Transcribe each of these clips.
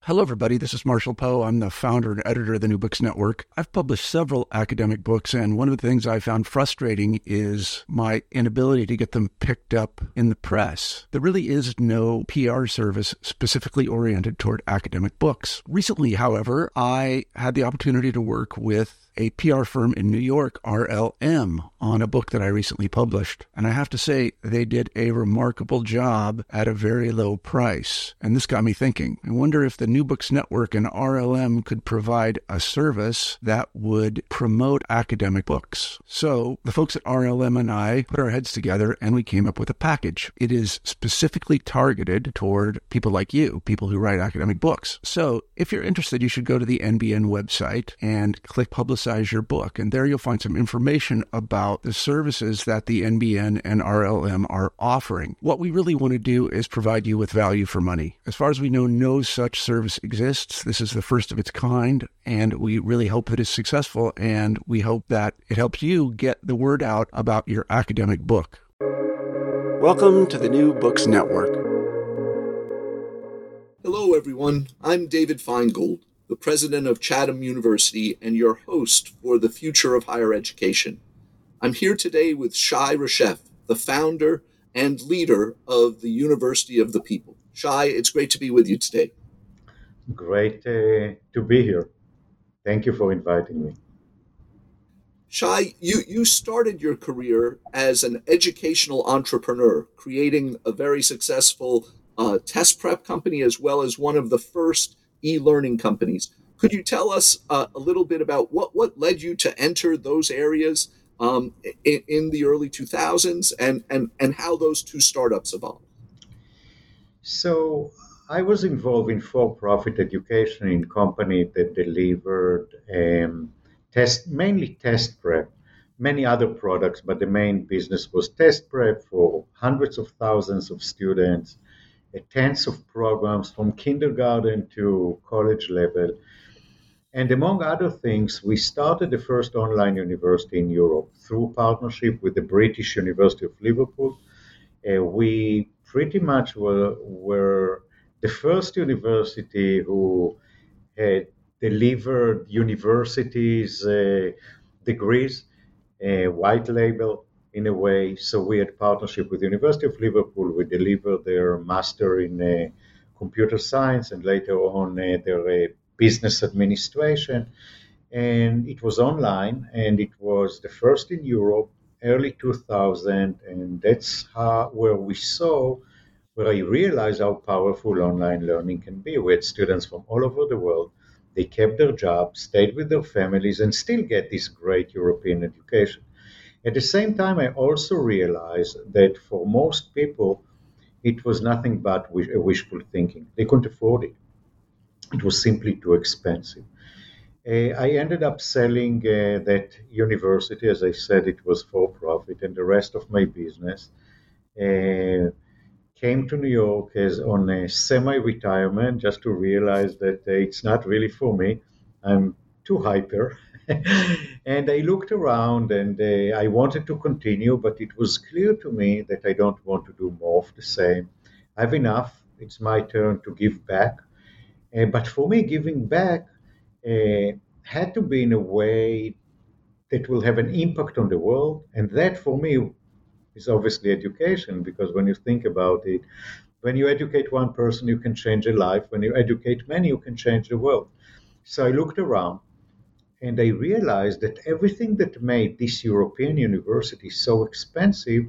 Hello, everybody. This is Marshall Poe. I'm the founder and editor of the New Books Network. I've published several academic books, and one of the things I found frustrating is my inability to get them picked up in the press. There really is no PR service specifically oriented toward academic books. Recently, however, I had the opportunity to work with a PR firm in New York, RLM, on a book that I recently published. And I have to say, they did a remarkable job at a very low price. And this got me thinking. I wonder if the New Books Network and RLM could provide a service that would promote academic books. So the folks at RLM and I put our heads together and we came up with a package. It is specifically targeted toward people like you, people who write academic books. So if you're interested, you should go to the NBN website and click Publicize Your Book. And there you'll find some information about the services that the NBN and RLM are offering. What we really want to do is provide you with value for money. As far as we know, no such service exists. This is the first of its kind, and we really hope that it's successful, and we hope that it helps you get the word out about your academic book. Welcome to the New Books Network. Hello, everyone. I'm David Feingold, the president of Chatham University and your host for the Future of Higher Education. I'm here today with Shai Reshef, the founder and leader of the University of the People. Shai, it's great to be with you today. Great to be here. Thank you for inviting me. Shai, you started your career as an educational entrepreneur, creating a very successful test prep company as well as one of the first e-learning companies. Could you tell us a little bit about what led you to enter those areas in the early 2000s and how those two startups evolved? So I was involved in for-profit education in company that delivered mainly test prep, many other products, but the main business was test prep for hundreds of thousands of students, tens of programs from kindergarten to college level. And among other things, we started the first online university in Europe through partnership with the British University of Liverpool. We pretty much were the first university who had delivered universities degrees, white label in a way. So we had partnership with the University of Liverpool. We delivered their master in computer science and later on their business administration. And it was online, and it was the first in Europe, early 2000, and that's where I realized how powerful online learning can be. We had students from all over the world. They kept their jobs, stayed with their families, and still get this great European education. At the same time, I also realized that for most people, it was nothing but wishful thinking. They couldn't afford it. It was simply too expensive. I ended up selling that university. As I said, it was for profit, and the rest of my business came to New York as on a semi-retirement, just to realize that it's not really for me. I'm too hyper. And I looked around and I wanted to continue, but it was clear to me that I don't want to do more of the same. I have enough. It's my turn to give back. But for me, giving back had to be in a way that will have an impact on the world. And that for me is obviously education, because when you think about it, when you educate one person, you can change a life. When you educate many, you can change the world. So I looked around and I realized that everything that made this European university so expensive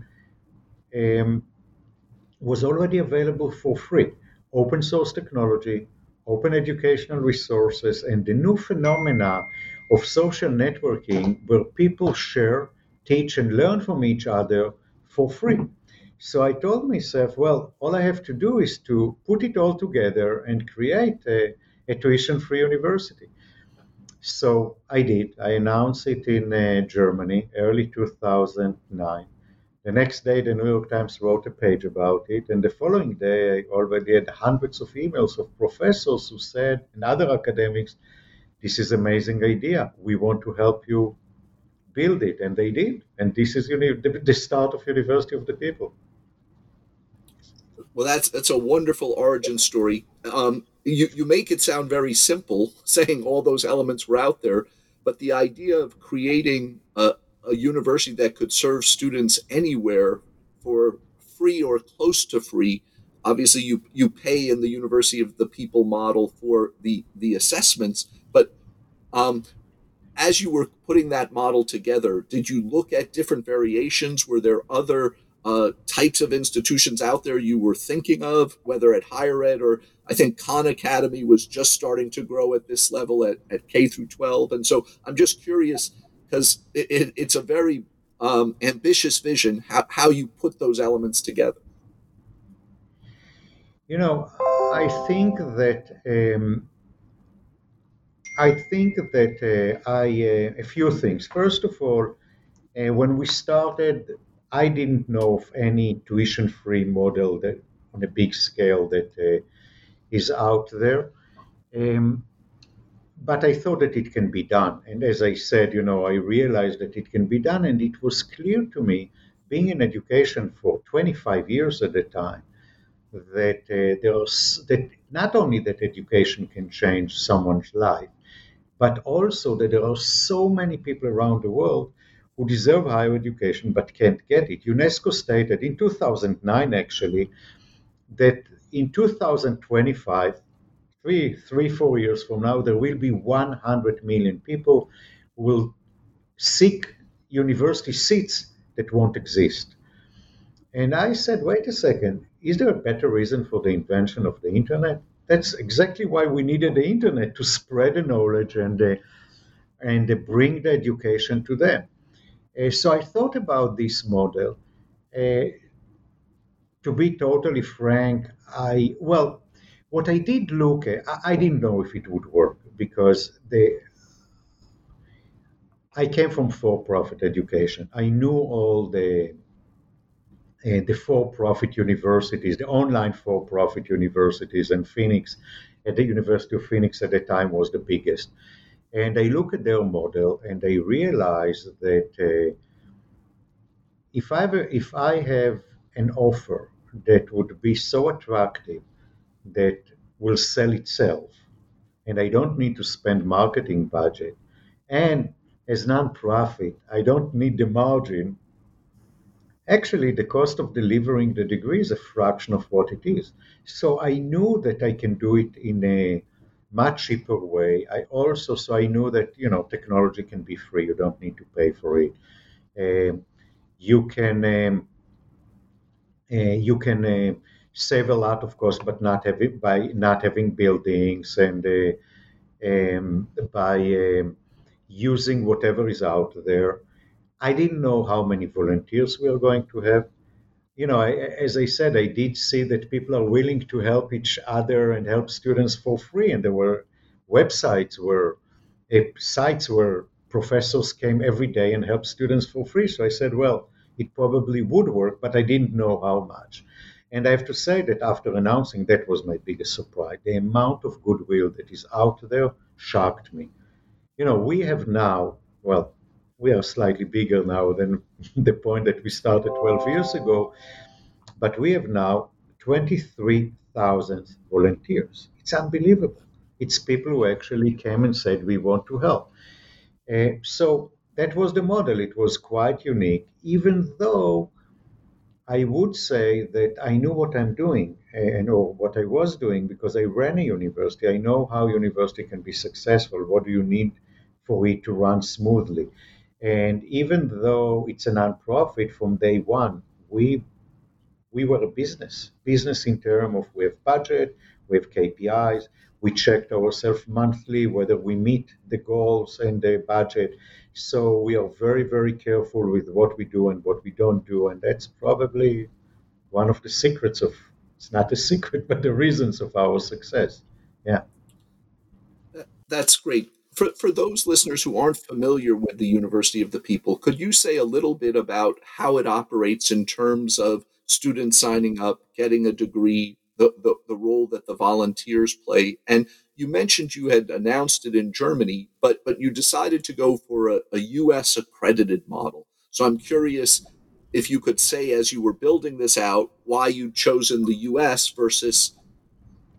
was already available for free. Open source technology, open educational resources, and the new phenomena of social networking where people share, teach, and learn from each other for free. So I told myself, well, all I have to do is to put it all together and create a tuition-free university. So I did. I announced it in Germany, early 2009. The next day, the New York Times wrote a page about it. And the following day, I already had hundreds of emails of professors who said, and other academics, this is an amazing idea. We want to help you build it. And they did. And this is the start of University of the People. Well, that's a wonderful origin story. you make it sound very simple, saying all those elements were out there, but the idea of creating a university that could serve students anywhere for free or close to free. Obviously, you pay in the University of the People model for the assessments, but um, as you were putting that model together, did you look at different variations? Were there other types of institutions out there you were thinking of, whether at higher ed or I think Khan Academy was just starting to grow at this level at K through 12. And so I'm just curious because it's a very ambitious vision, how you put those elements together. You know, I think that a few things. First of all, when we started, I didn't know of any tuition-free model that on a big scale that is out there. Um, but I thought that it can be done. And as I said, I realized that it can be done. And it was clear to me, being in education for 25 years at the time, that that not only that education can change someone's life, but also that there are so many people around the world who deserve higher education but can't get it. UNESCO stated in 2009, actually, that in 2025, 4 years from now, there will be 100 million people who will seek university seats that won't exist. And I said, wait a second, is there a better reason for the invention of the internet? That's exactly why we needed the internet to spread the knowledge and bring the education to them. So I thought about this model. Uh, to be totally frank, what I did look at, I didn't know if it would work because I came from for-profit education. I knew all the for-profit universities, the online for-profit universities, and Phoenix, at the University of Phoenix at the time was the biggest. And I look at their model and I realize that if I have an offer that would be so attractive that will sell itself, and I don't need to spend marketing budget, and as nonprofit, I don't need the margin. Actually, the cost of delivering the degree is a fraction of what it is. So I knew that I can do it in a much cheaper way. So I knew that technology can be free. You don't need to pay for it. Um, you can save a lot of cost, but not have it by not having buildings and by using whatever is out there. I didn't know how many volunteers we are going to have. As I said, I did see that people are willing to help each other and help students for free. And there were sites where professors came every day and helped students for free. So I said, well, it probably would work, but I didn't know how much. And I have to say that after announcing, that was my biggest surprise. The amount of goodwill that is out there shocked me. We have now, well, we are slightly bigger now than the point that we started 12 years ago, but we have now 23,000 volunteers. It's unbelievable. It's people who actually came and said, we want to help. So that was the model. It was quite unique, even though I would say that I knew what I'm doing or what I was doing because I ran a university. I know how university can be successful. What do you need for it to run smoothly? And even though it's a nonprofit from day one, we were a business in terms of we have budget, we have KPIs, we checked ourselves monthly whether we meet the goals and the budget. So we are very, very careful with what we do and what we don't do. And that's probably one of the secrets of, it's not a secret, but the reasons of our success. Yeah. That's great. For those listeners who aren't familiar with the University of the People, could you say a little bit about how it operates in terms of students signing up, getting a degree, the role that the volunteers play? And you mentioned you had announced it in Germany, but you decided to go for a US accredited model. So I'm curious if you could say, as you were building this out, why you'd chosen the US versus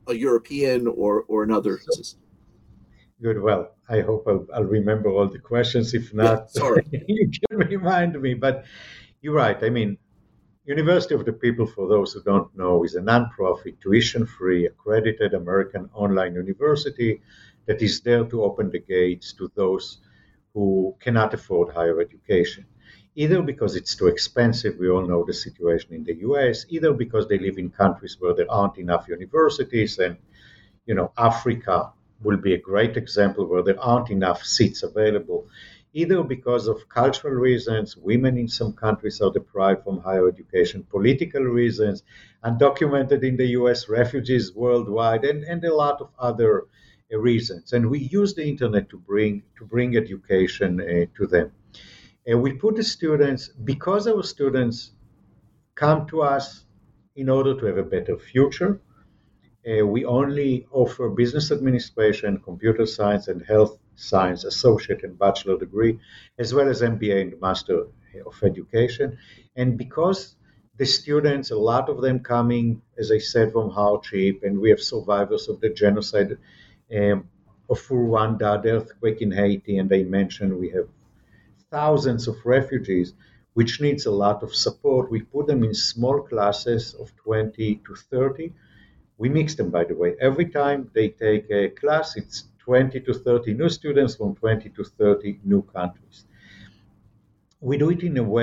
a European or another system? Good. Well, I hope I'll remember all the questions. If Yeah, not, sorry. you can remind me. But you're right. I mean, University of the People, for those who don't know, is a nonprofit, tuition-free, accredited American online university that is there to open the gates to those who cannot afford higher education, either because it's too expensive. We all know the situation in the US, either because they live in countries where there aren't enough universities, and Africa will be a great example where there aren't enough seats available, either because of cultural reasons, women in some countries are deprived from higher education, political reasons, undocumented in the US, refugees worldwide, and a lot of other reasons. And we use the internet to bring education to them. And we put the students, because our students come to us in order to have a better future. We only offer business administration, computer science, and health science associate and bachelor degree, as well as MBA and Master of Education. And because the students, a lot of them coming, as I said, from hardship, and we have survivors of the genocide of Rwanda, the earthquake in Haiti, and I mentioned we have thousands of refugees, which needs a lot of support. We put them in small classes of 20 to 30. We mix them, by the way. Every time they take a class, it's 20 to 30 new students from 20 to 30 new countries. We do it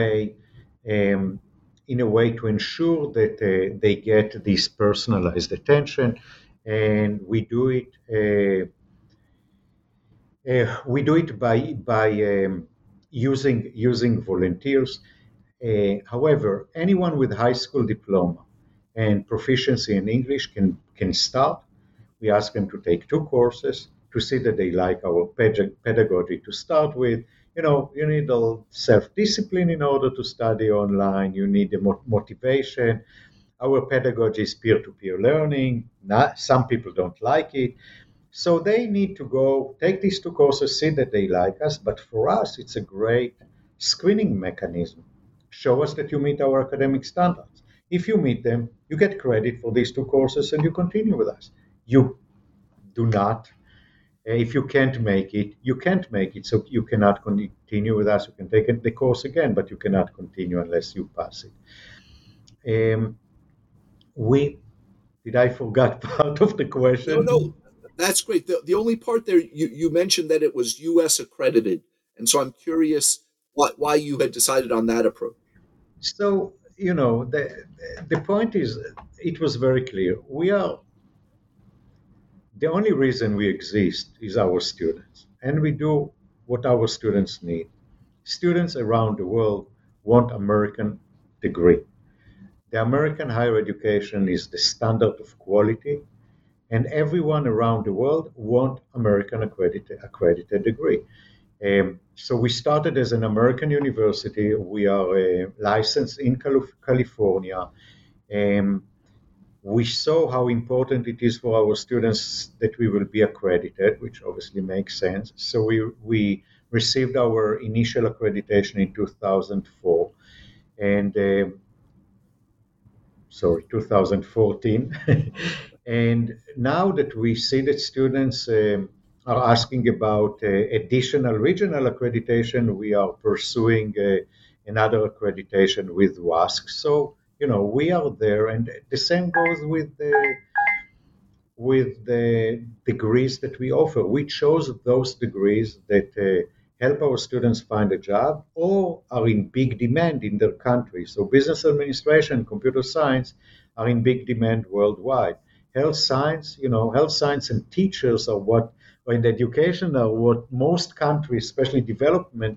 in a way to ensure that they get this personalized attention, and we do it by using volunteers. However, anyone with high school diploma and proficiency in English can start. We ask them to take 2 courses to see that they like our pedagogy to start with. You need a self-discipline in order to study online. You need the motivation. Our pedagogy is peer-to-peer learning. Some people don't like it. So they need to go take these 2 courses, see that they like us. But for us, it's a great screening mechanism. Show us that you meet our academic standards. If you meet them, you get credit for these 2 courses and you continue with us. You do not, if you can't make it, you can't make it. So you cannot continue with us. You can take the course again, but you cannot continue unless you pass it. Did I forget part of the question? No, that's great. The only part there, you mentioned that it was U.S. accredited. And so I'm curious why you had decided on that approach. So, the point is, it was very clear. The only reason we exist is our students, and we do what our students need. Students around the world want American degree. The American higher education is the standard of quality, and everyone around the world want American accredited degree. So we started as an American university. We are licensed in California. We saw how important it is for our students that we will be accredited, which obviously makes sense. So we received our initial accreditation in 2004, and 2014. And now that we see that students are asking about additional regional accreditation, we are pursuing another accreditation with WASC. So, we are there, and the same goes with the degrees that we offer. We chose those degrees that help our students find a job or are in big demand in their country. So business administration, computer science are in big demand worldwide. Health science and teachers and education are what most countries, especially developing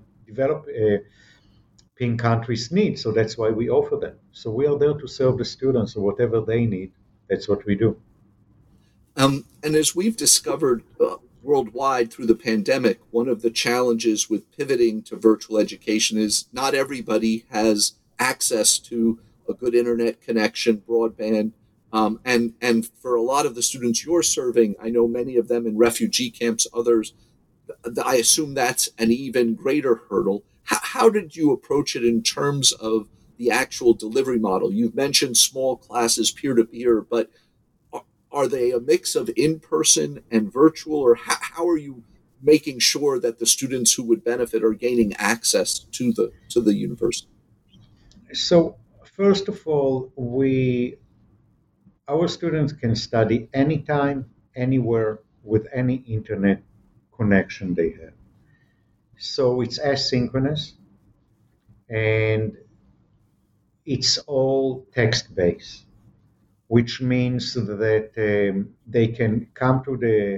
countries need. So that's why we offer them. So we are there to serve the students. So whatever they need, that's what we do. And as we've discovered worldwide through the pandemic, one of the challenges with pivoting to virtual education is not everybody has access to a good internet connection, broadband. And for a lot of the students you're serving, I know many of them in refugee camps, others, I assume that's an even greater hurdle. How did you approach it in terms of the actual delivery model? You've mentioned small classes, peer-to-peer, but are they a mix of in-person and virtual, or how are you making sure that the students who would benefit are gaining access to the university? So first of all, our students can study anytime, anywhere, with any internet connection they have. So it's asynchronous and it's all text based, which means that they can come to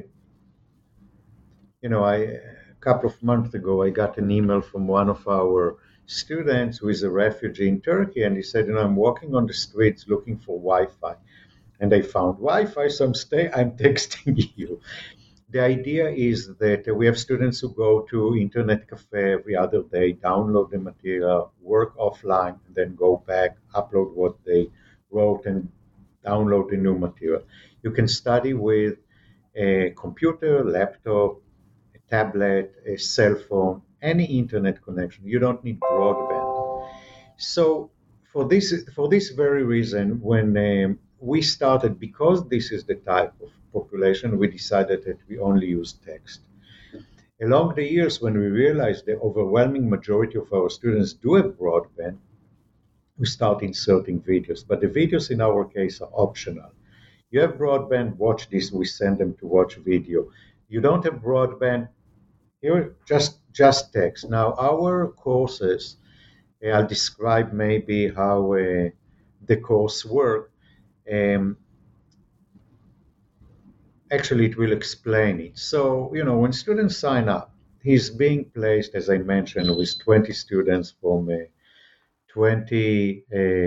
a couple of months ago, I got an email from one of our students who is a refugee in Turkey, and he said, I'm walking on the streets looking for Wi-Fi, and I found Wi-Fi, so I'm texting you. The idea is that we have students who go to internet cafe every other day, download the material, work offline, and then go back, upload what they wrote, and download the new material. You can study with a computer, laptop, a tablet, a cell phone, any internet connection. You don't need broadband. So for this very reason, when we started, because this is the type of population, we decided that we only use text. Along the years, when we realized the overwhelming majority of our students do have broadband, we start inserting videos. But the videos in our case are optional. You have broadband, watch this, we send them to watch video. You don't have broadband, here just text. Now our courses, I'll describe maybe how the course work. Actually, it will explain it. So, when students sign up, he's being placed, as I mentioned, with 20 students from 20,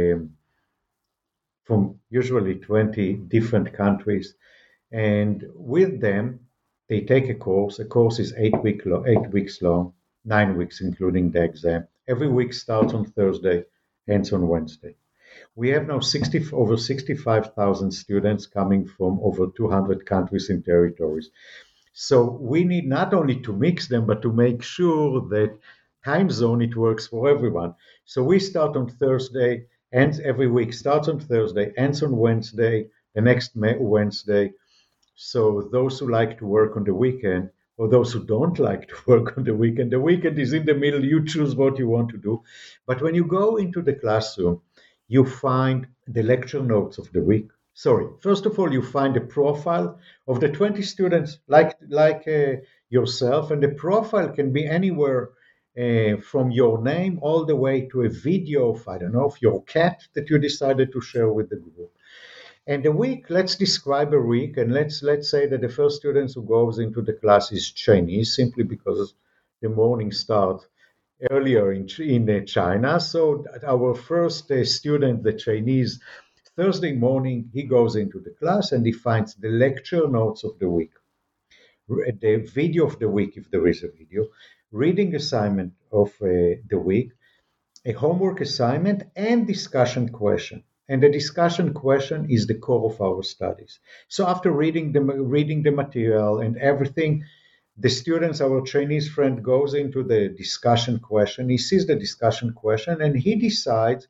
from usually 20 different countries. And with them, they take a course. A course is 8 weeks long, 9 weeks, including the exam. Every week starts on Thursday, ends on Wednesday. We have now over 65,000 students coming from over 200 countries and territories. So we need not only to mix them, but to make sure that time zone it works for everyone. So we start on Thursday, ends every week, starts on Thursday, ends on Wednesday, the next Wednesday. So those who like to work on the weekend, or those who don't like to work on the weekend is in the middle, you choose what you want to do. But when you go into the classroom, you find the lecture notes of the week. Sorry, first of all, you find a profile of the 20 students like yourself, and the profile can be anywhere from your name all the way to a video of, I don't know, of your cat that you decided to share with the group. And a week, let's describe a week, and let's say that the first student who goes into the class is Chinese, simply because the morning starts earlier in China. So our first student, the Chinese, Thursday morning, he goes into the class and he finds the lecture notes of the week, the video of the week, if there is a video, reading assignment of the week, a homework assignment, and discussion question. And the discussion question is the core of our studies. So after reading the material and everything, the students, our Chinese friend, goes into the discussion question. He sees the discussion question, and he decides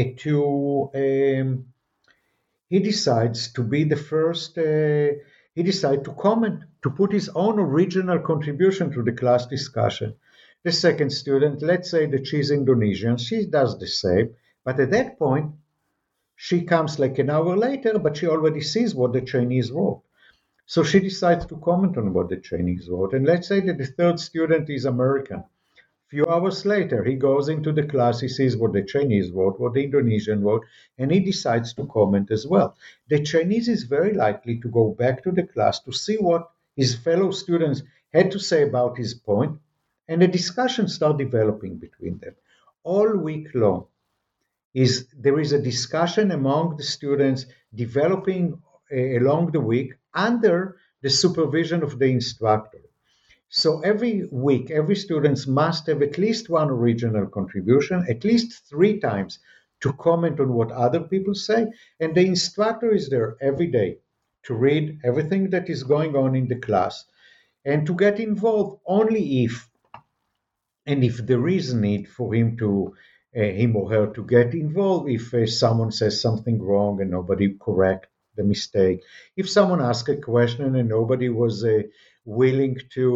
to be the first. He decides to comment, to put his own original contribution to the class discussion. The second student, let's say that she's Indonesian, she does the same, but at that point, she comes like an hour later, but she already sees what the Chinese wrote. So she decides to comment on what the Chinese wrote. And let's say that the third student is American. A few hours later, he goes into the class, he sees what the Chinese wrote, what the Indonesian wrote, and he decides to comment as well. The Chinese is very likely to go back to the class to see what his fellow students had to say about his point, and a discussion starts developing between them. All week long, there is a discussion among the students developing along the week under the supervision of the instructor. So every week, every student must have at least one original contribution, at least 3 times, to comment on what other people say, and the instructor is there every day to read everything that is going on in the class and to get involved only if there is need for him or her to get involved, if someone says something wrong and nobody correct the mistake. If someone asked a question and nobody was willing to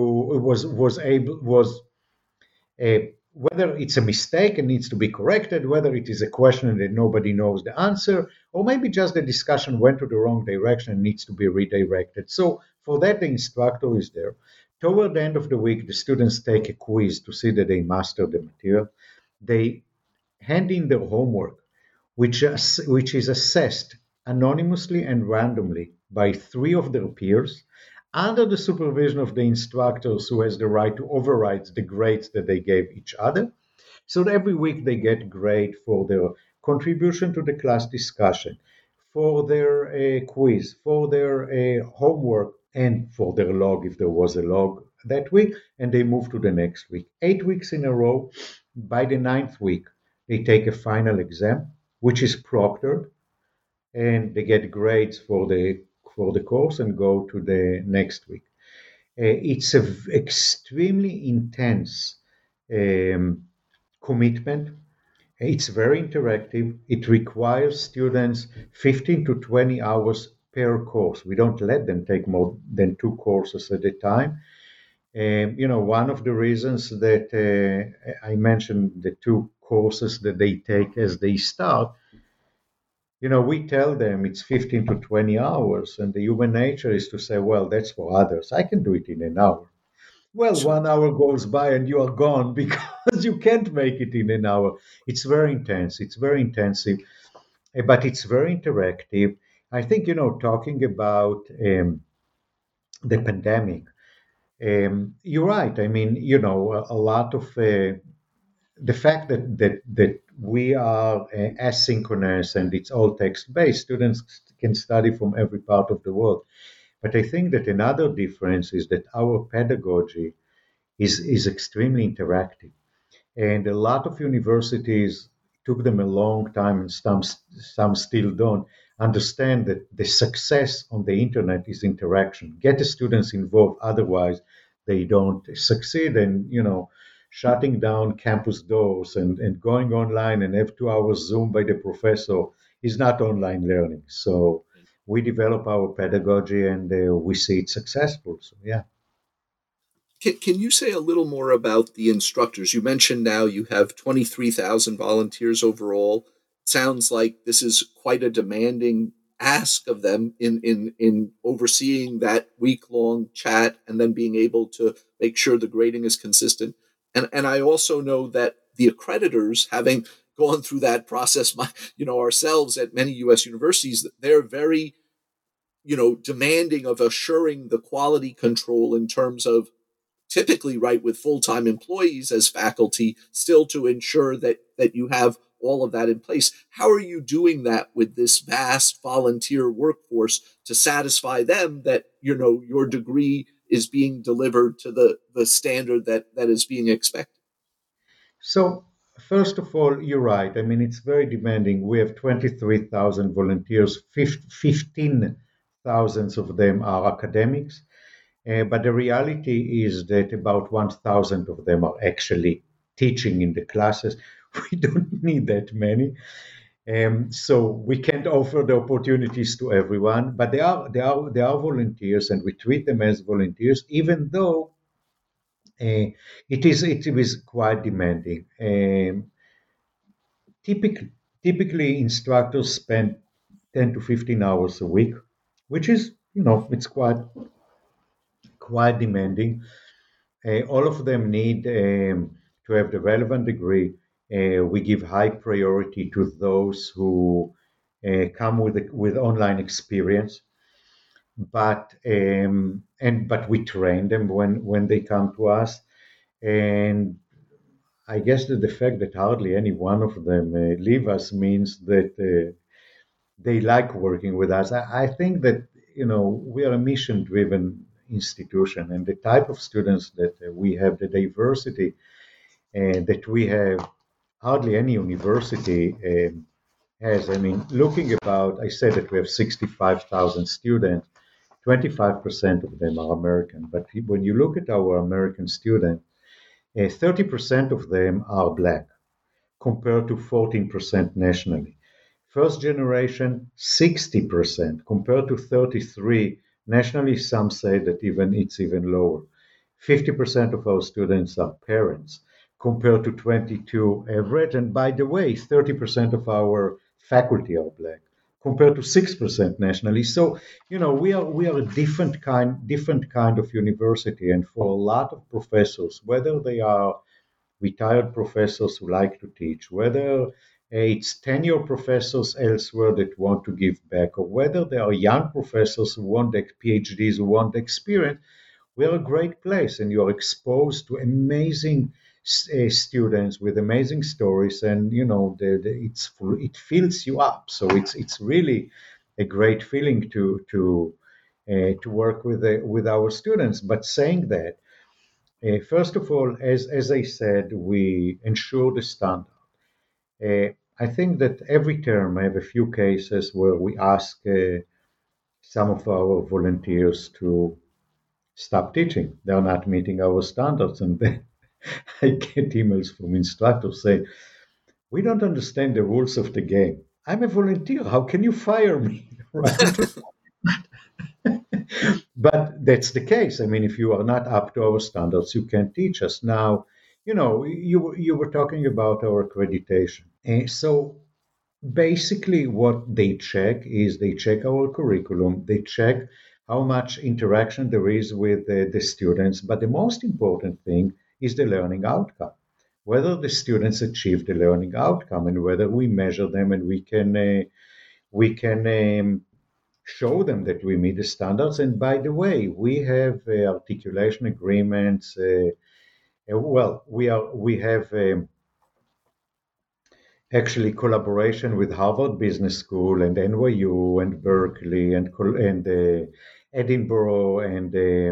was whether it's a mistake and needs to be corrected, whether it is a question that nobody knows the answer, or maybe just the discussion went to the wrong direction and needs to be redirected. So for that, the instructor is there. Toward the end of the week, the students take a quiz to see that they master the material. They hand in their homework, which is assessed anonymously and randomly by three of their peers under the supervision of the instructors who has the right to override the grades that they gave each other. So that every week they get grade for their contribution to the class discussion, for their quiz, for their homework, and for their log if there was a log that week, and they move to the next week. 8 weeks in a row. By the ninth week, they take a final exam, which is proctored, and they get grades for the course and go to the next week. It's an extremely intense commitment. It's very interactive. It requires students 15 to 20 hours per course. We don't let them take more than 2 courses at a time. One of the reasons that I mentioned the 2 courses that they take as they start, we tell them it's 15 to 20 hours, and the human nature is to say, well, that's for others. I can do it in an hour. Well, 1 hour goes by and you are gone because you can't make it in an hour. It's very intense. It's very intensive, but it's very interactive. I think, talking about the pandemic, you're right. I mean, a lot of the fact that we are asynchronous and it's all text-based, students can study from every part of the world. But I think that another difference is that our pedagogy is extremely interactive. And a lot of universities, took them a long time, and some still don't, understand that the success on the internet is interaction. Get the students involved, otherwise they don't succeed. And, shutting down campus doors and going online and have 2 hours Zoom by the professor is not online learning. So we develop our pedagogy and we see it successful. So, yeah. Can you say a little more about the instructors? You mentioned now you have 23,000 volunteers overall. Sounds like this is quite a demanding ask of them in overseeing that week-long chat and then being able to make sure the grading is consistent. And I also know that the accreditors, having gone through that process, ourselves at many U.S. universities, they're very, demanding of assuring the quality control in terms of typically, right, with full-time employees as faculty, still to ensure that you have all of that in place. How are you doing that with this vast volunteer workforce to satisfy them that, your degree is being delivered to the standard that is being expected? So, first of all, you're right. I mean, it's very demanding. We have 23,000 volunteers, 15,000 of them are academics. But the reality is that about 1,000 of them are actually teaching in the classes. We don't need that many. So we can't offer the opportunities to everyone, but they are volunteers, and we treat them as volunteers, even though it is quite demanding. Typically, instructors spend 10 to 15 hours a week, which is, it's quite demanding. All of them need to have the relevant degree. We give high priority to those who come with online experience, but we train them when they come to us. And I guess that the fact that hardly any one of them leave us means that they like working with us. I think that we are a mission-driven institution, and the type of students that we have, the diversity that we have, hardly any university has. I mean, I said that we have 65,000 students, 25% of them are American. But when you look at our American students, 30% of them are Black, compared to 14% nationally. First generation, 60% compared to 33. Nationally, some say that it's even lower. 50% of our students are parents compared to 22 average. And by the way, 30% of our faculty are black compared to 6% nationally. So, we are a different kind of university. And for a lot of professors, whether they are retired professors who like to teach, whether it's tenure professors elsewhere that want to give back, or whether they are young professors who want PhDs, who want experience, we're a great place, and you're exposed to amazing students with amazing stories, and it fills you up. So it's really a great feeling to work with our students. But saying that, first of all, as I said, we ensure the standard. I think that every term I have a few cases where we ask some of our volunteers to stop teaching. They're not meeting our standards. And then I get emails from instructors saying, "We don't understand the rules of the game. I'm a volunteer. How can you fire me?" Right? But that's the case. I mean, if you are not up to our standards, you can't teach us. Now, you were talking about our accreditation. So basically, what they check is they check our curriculum, they check how much interaction there is with the students, but the most important thing is the learning outcome. Whether the students achieve the learning outcome and whether we measure them and we can show them that we meet the standards. And by the way, we have articulation agreements. We have actually collaboration with Harvard Business School and NYU and Berkeley and Edinburgh and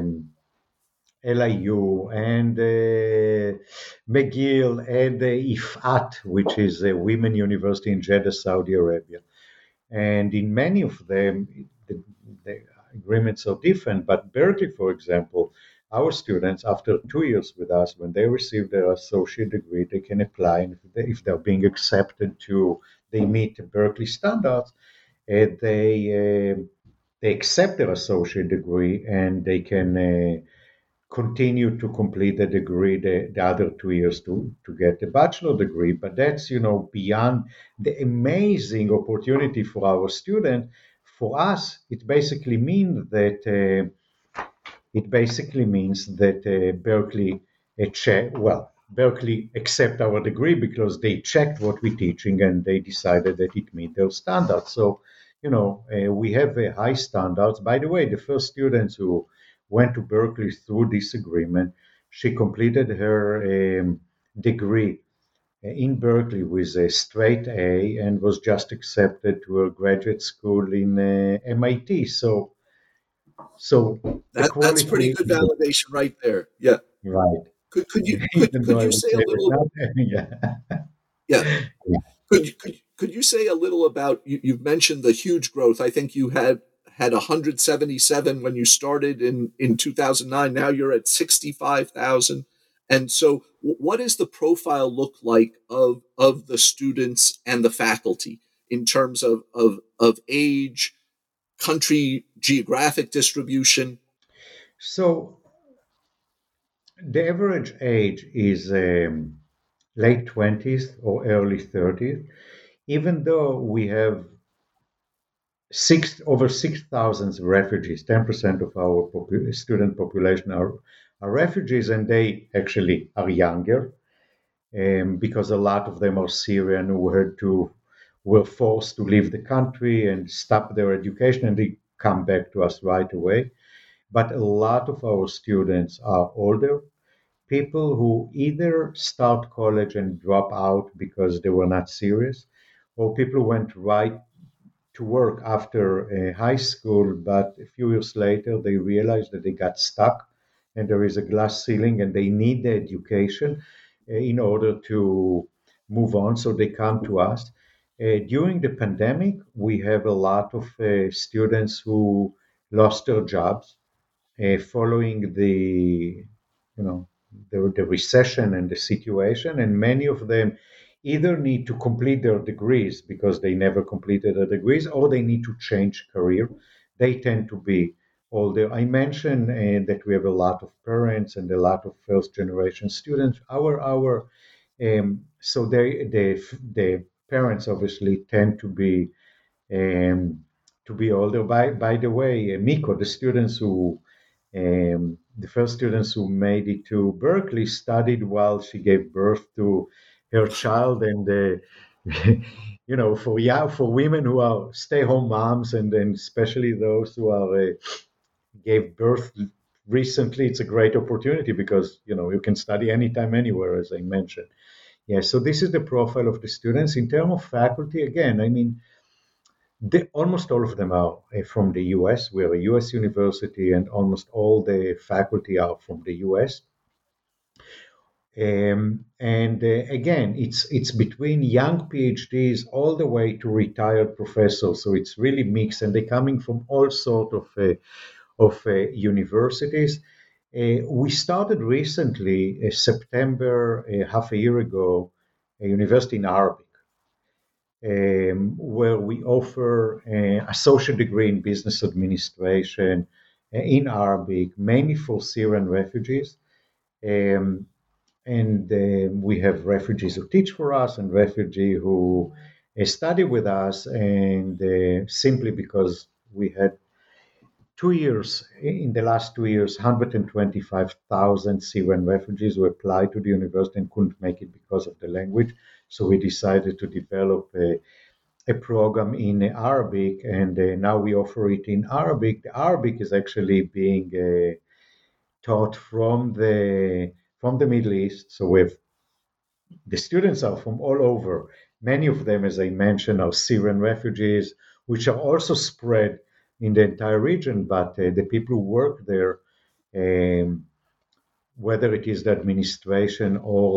LIU and McGill and IFAT, which is a women university in Jeddah, Saudi Arabia. And in many of them, the agreements are different. But Berkeley, for example, our students, after 2 years with us, when they receive their associate degree, they can apply. And if they're being accepted they meet the Berkeley standards, they accept their associate degree and they can continue to complete the degree the other 2 years to get a bachelor degree. But that's beyond the amazing opportunity for our student. For us, it basically means that Berkeley Berkeley accept our degree because they checked what we're teaching and they decided that it meet their standards. So we have high standards. By the way, the first students who went to Berkeley through this agreement, she completed her degree in Berkeley with a straight A and was just accepted to a graduate school in MIT. So the That's quality pretty good validation right there. Yeah. right. Could you Even though could I you would say say a that little? not, yeah. Yeah. Yeah. Could you say a little about you've mentioned the huge growth? I think you had 177 when you started in 2009. Now you're at 65,000. And so what does the profile look like of the students and the faculty in terms of age, country, geographic distribution? So the average age is late 20s or early 30s, even though we have over 6,000 refugees. 10% of our student population are refugees, and they actually are younger because a lot of them are Syrian who were forced to leave the country and stop their education, and they come back to us right away. But a lot of our students are older people who either start college and drop out because they were not serious, or people who went right to work after high school, but a few years later they realized that they got stuck and there is a glass ceiling and they need the education in order to move on. So they come to us. During the pandemic, we have a lot of students who lost their jobs following you know, the recession and the situation, and many of them either need to complete their degrees because they never completed their degrees, or they need to change career. They tend to be older. I mentioned that we have a lot of parents and a lot of first generation students. So the parents obviously tend um, to be older. By the way, Miko, the first students who made it to Berkeley studied while she gave birth to her child, and for women who are stay-home moms, and then especially those who are gave birth recently, it's a great opportunity because you can study anytime, anywhere, as I mentioned. Yeah, so this is the profile of the students. In terms of faculty, again, I mean, almost all of them are from the US. We're a US university, and almost all the faculty are from the US. And again, it's between young PhDs all the way to retired professors. So it's really mixed, and they're coming from all sorts of universities. We started recently, September, half a year ago, a university in Arabic, where we offer an associate degree in business administration in Arabic, mainly for Syrian refugees. Um, and we have refugees who teach for us and refugees who study with us, and simply because we had 2 years, in the last 2 years, 125,000 Syrian refugees who applied to the university and couldn't make it because of the language. So we decided to develop a program in Arabic, and now we offer it in Arabic. The Arabic is actually being taught from the Middle East. So the students are from all over. Many of them, as I mentioned, are Syrian refugees, which are also spread in the entire region. But the people who work there, um, whether it is the administration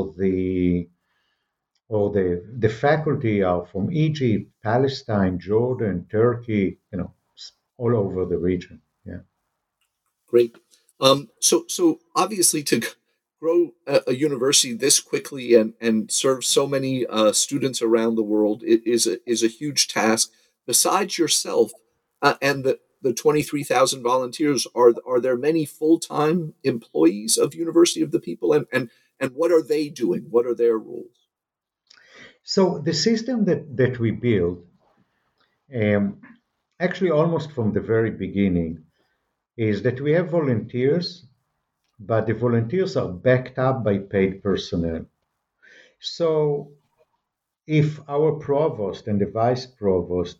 or the faculty, are from Egypt, Palestine, Jordan, Turkey, all over the region. Yeah. Great. So obviously to grow a university this quickly and serve so many students around the world is a huge task. Besides yourself and the 23,000 volunteers, are there many full-time employees of University of the People, and what are they doing? What are their roles? So the system that we built, um, actually almost from the very beginning, is that we have volunteers, but the volunteers are backed up by paid personnel. So if our provost and the vice provost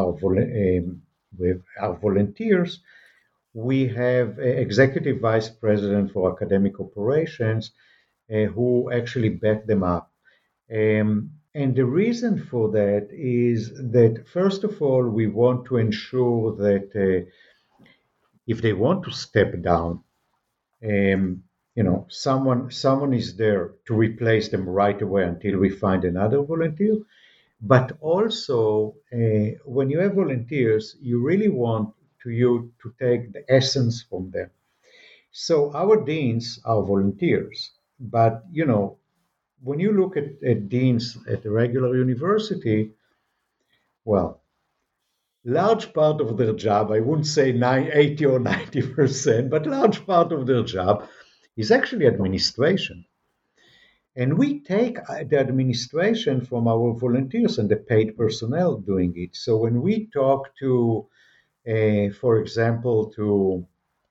are volunteers, we have an executive vice president for academic operations who actually back them up. And the reason for that is that, first of all, we want to ensure that if they want to step down, someone is there to replace them right away until we find another volunteer. But also, when you have volunteers, you really want you to take the essence from them. So our deans are volunteers, but when you look at deans at a regular university, well, large part of their job, I wouldn't say 80 or 90%, but large part of their job is actually administration. And we take the administration from our volunteers and the paid personnel doing it. So when we talk to, for example, to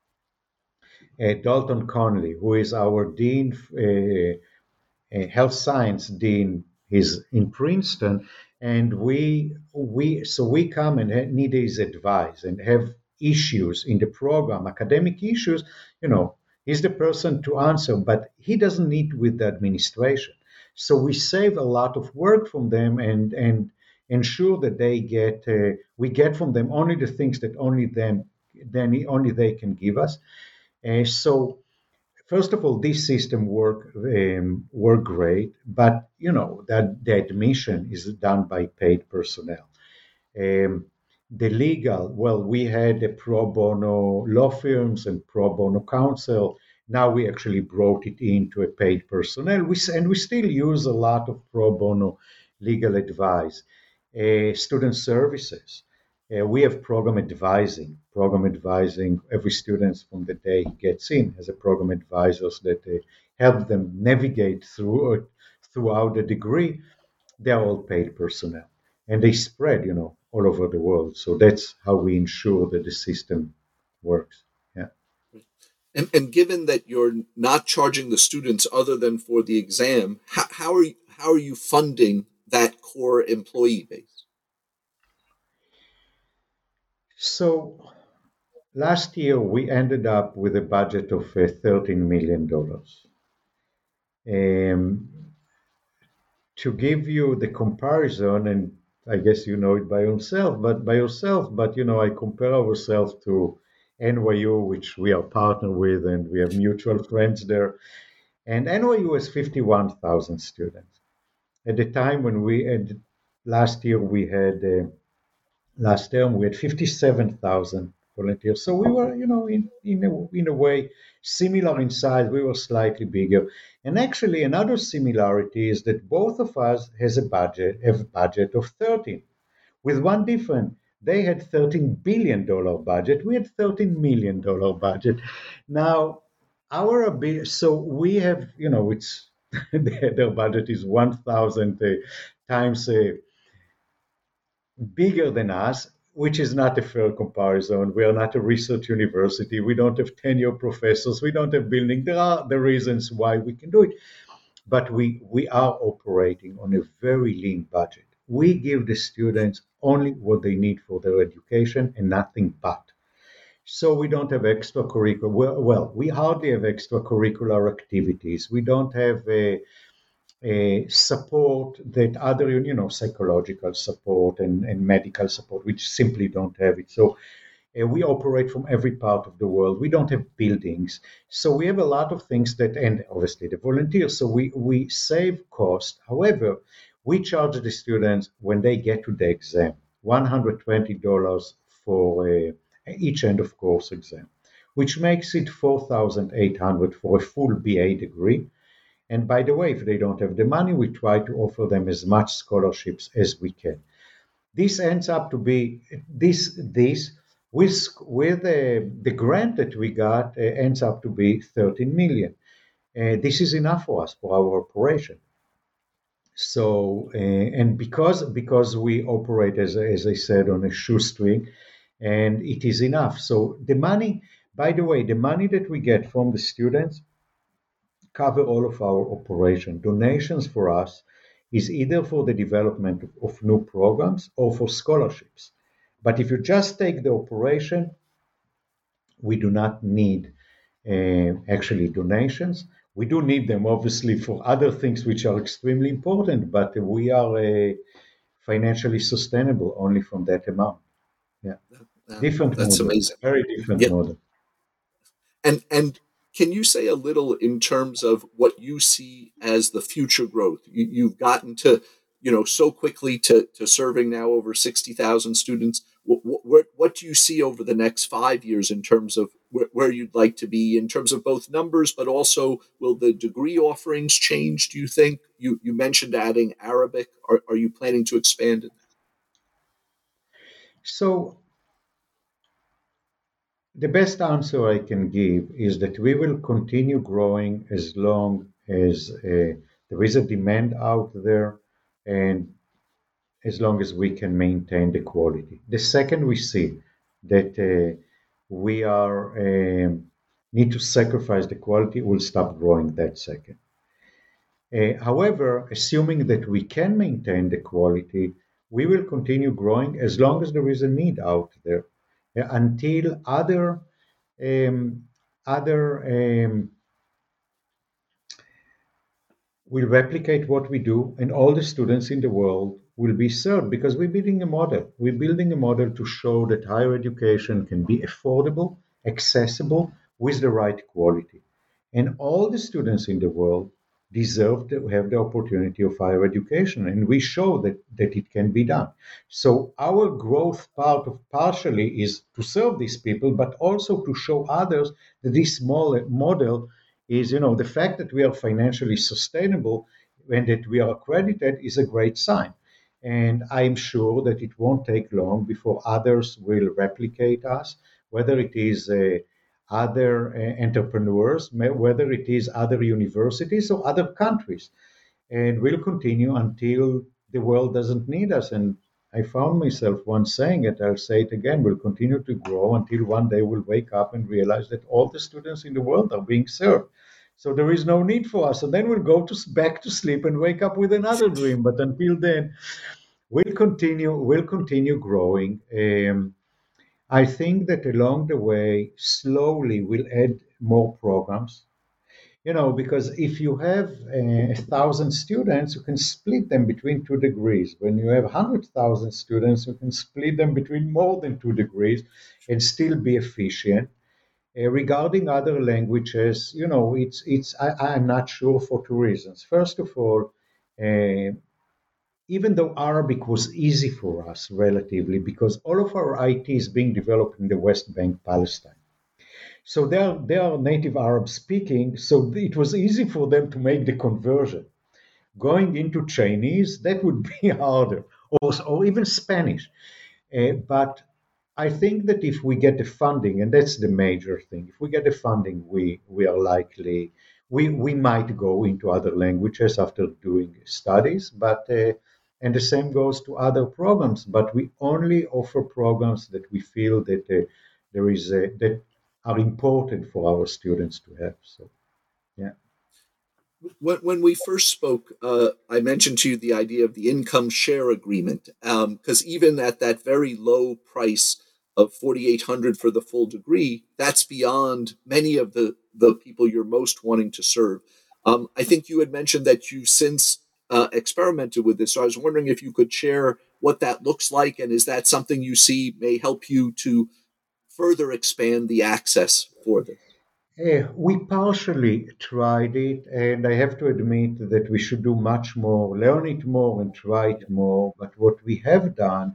Dalton Conley, who is our dean, health science dean, is in Princeton, and we come and need his advice and have issues in the program, academic issues. He's the person to answer, but he doesn't need with the administration. So we save a lot of work from them and ensure that we get from them only the things that only they can give us. So first of all, this system work great, but that the admission is done by paid personnel. Um, the legal, well, we had a pro bono law firms and pro bono counsel. Now we actually brought it into a paid personnel, and we still use a lot of pro bono legal advice. Student services. We have program advising. Program advising, every student from the day he gets in has a program advisors that help them navigate throughout the degree. They're all paid personnel. And they spread, all over the world. So that's how we ensure that the system works. Yeah. And given that you're not charging the students other than for the exam, how are you funding that core employee base? So last year we ended up with a budget of $13 million. Um, to give you the comparison, and I guess you know it but I compare ourselves to NYU, which we are partnered with, and we have mutual friends there. And NYU has 51,000 students. At the time when we had last year, we had last term we had 57,000 volunteers. So we were, in a way similar in size. We were slightly bigger. And actually, another similarity is that both of us have a budget of 13, with one difference. They had $13 billion budget. We had $13 million budget. Now, so we have, it's their budget is 1,000 times bigger than us, which is not a fair comparison. We are not a research university. We don't have tenure professors. We don't have building. There are the reasons why we can do it, but we are operating on a very lean budget. We give the students only what they need for their education and nothing but. So we don't have extracurricular. Well, we hardly have extracurricular activities. We don't have a support that other, psychological support and medical support, which simply don't have it. So we operate from every part of the world. We don't have buildings. So we have a lot of things and obviously the volunteers. So we save cost. However, we charge the students when they get to the exam, $120 for each end of course exam, which makes it $4,800 for a full BA degree. And by the way, if they don't have the money, we try to offer them as much scholarships as we can. This ends up to be this with the grant that we got ends up to be 13 million. This is enough for us for our operation. So and because we operate as I said on a shoestring, and it is enough. So the money, by the way, the money that we get from the students cover all of our operation. Donations for us is either for the development of new programs or for scholarships. But if you just take the operation, we do not need actually donations. We do need them obviously for other things which are extremely important, but we are financially sustainable only from that amount. Yeah, different That's model, amazing. very different Yeah. model. And can you say a little in terms of what you see as the future growth? You've gotten to, so quickly to serving now over 60,000 students. What do you see over the next 5 years in terms of where you'd like to be in terms of both numbers, but also will the degree offerings change, do you think? You mentioned adding Arabic. Are you planning to expand it? So the best answer I can give is that we will continue growing as long as there is a demand out there and as long as we can maintain the quality. The second we see that we are need to sacrifice the quality, we'll stop growing that second. However, assuming that we can maintain the quality, we will continue growing as long as there is a need out there until um, other will replicate what we do, and all the students in the world will be served because we're building a model. We're building a model to show that higher education can be affordable, accessible, with the right quality. And all the students in the world deserve to have the opportunity of higher education, and we show that it can be done. So our growth partially is to serve these people, but also to show others that this model is, the fact that we are financially sustainable and that we are accredited is a great sign. And I'm sure that it won't take long before others will replicate us, whether it is other entrepreneurs, whether it is other universities or other countries. And we'll continue until the world doesn't need us. And I found myself once saying it, I'll say it again, we'll continue to grow until one day we'll wake up and realize that all the students in the world are being served. So there is no need for us. And then we'll go back to sleep and wake up with another dream. But until then, we'll continue growing. I think that along the way, slowly we'll add more programs. Because if you have 1,000 students, you can split them between 2 degrees. When you have 100,000 students, you can split them between more than 2 degrees and still be efficient. Regarding other languages, I'm not sure for two reasons. First of all, uh, even though Arabic was easy for us relatively, because all of our IT is being developed in the West Bank, Palestine. So they are native Arab speaking, so it was easy for them to make the conversion. Going into Chinese, that would be harder, or even Spanish. But I think that if we get the funding, and that's the major thing, if we get the funding, we are likely, we might go into other languages after doing studies, and the same goes to other programs, but we only offer programs that we feel that that are important for our students to have. So, yeah. When we first spoke, I mentioned to you the idea of the income share agreement, because even at that very low price of 4,800 for the full degree, that's beyond many of the people you're most wanting to serve. I think you had mentioned that you since experimented with this, so I was wondering if you could share what that looks like, and is that something you see may help you to further expand the access for this? We partially tried it, and I have to admit that we should do much more, learn it more, and try it more. But what we have done,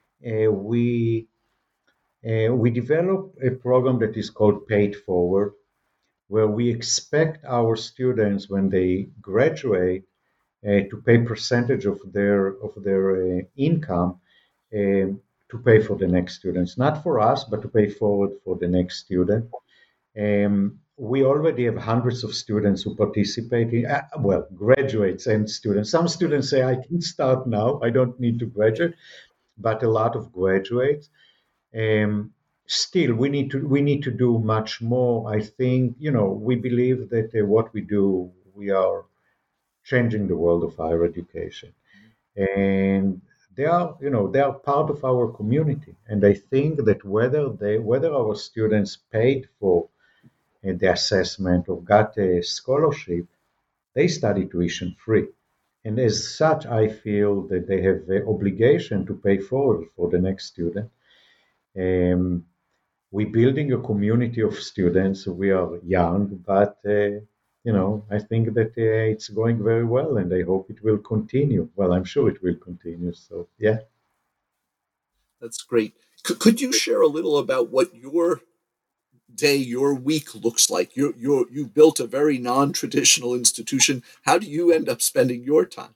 we developed a program that is called Paid Forward, where we expect our students when they graduate to pay percentage of their income to pay for the next students, not for us, but to pay forward for the next student. We already have hundreds of students who participate in, well, graduates and students. Some students say, I can start now, I don't need to graduate, but a lot of graduates. Um, Still, we need to do much more. I think, we believe that what we do, we are changing the world of higher education. And they are part of our community. And I think that whether our students paid for the assessment or got a scholarship, they study tuition free. And as such, I feel that they have the obligation to pay forward for the next student. Um, we're building a community of students. We are young, but I think that it's going very well, and I hope it will continue. Well, I'm sure it will continue. So, yeah. That's great. Could you share a little about what your day, your week looks like? You've built a very non-traditional institution. How do you end up spending your time?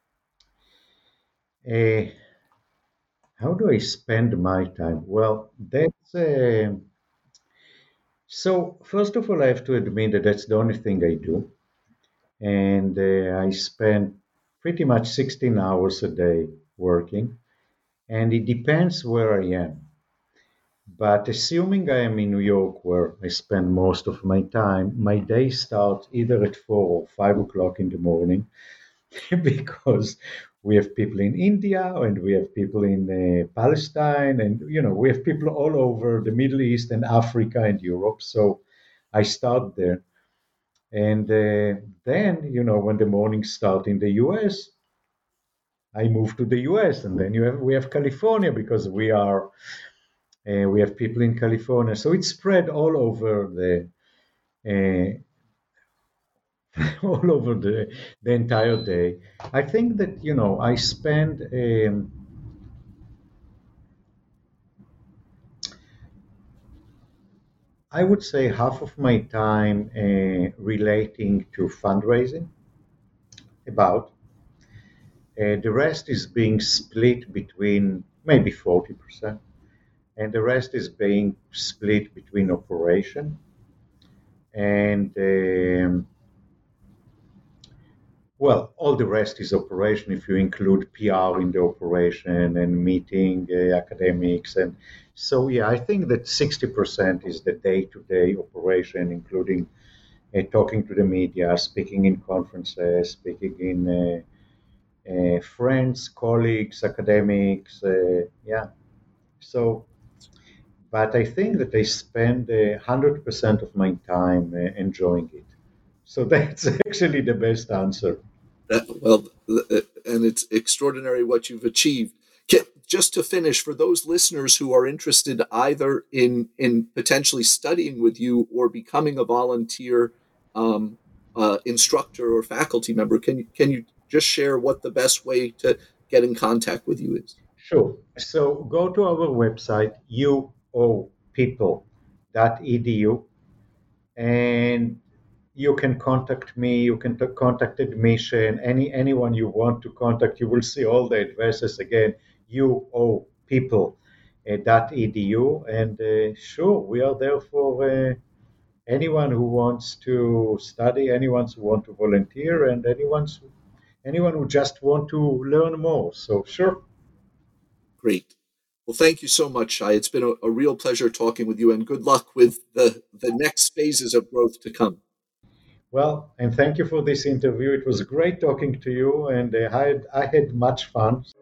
Uh, how do I spend my time? Well, that's so. First of all, I have to admit that that's the only thing I do, and I spend pretty much 16 hours a day working, and it depends where I am. But assuming I am in New York, where I spend most of my time, my day starts either at 4 or 5 o'clock in the morning, because we have people in India and we have people in Palestine, and we have people all over the Middle East and Africa and Europe. So I start there, and then when the mornings start in the U.S., I move to the U.S., and then we have California, because we have people in California. So it's spread all over uh, all over the entire day. I think that I would say half of my time relating to fundraising, about. The rest is being split between maybe 40%, and the rest is being split between operation and well, all the rest is operation if you include PR in the operation and meeting academics. And so, yeah, I think that 60% is the day to day operation, including talking to the media, speaking in conferences, speaking in friends, colleagues, academics. Yeah. So, but I think that I spend 100% of my time enjoying it. So that's actually the best answer. Well, and it's extraordinary what you've achieved. Just to finish, for those listeners who are interested either in potentially studying with you or becoming a volunteer instructor or faculty member, can you just share what the best way to get in contact with you is? Sure. So go to our website, uopeople.edu, and you can contact me. You can contact admission. Anyone you want to contact, you will see all the addresses again. uopeople.edu, and sure, we are there for anyone who wants to study, anyone who want to volunteer, and anyone who just want to learn more. So sure. Great. Well, thank you so much, Shai. It's been a real pleasure talking with you, and good luck with the next phases of growth to come. Well, and thank you for this interview. It was great talking to you, and I had much fun.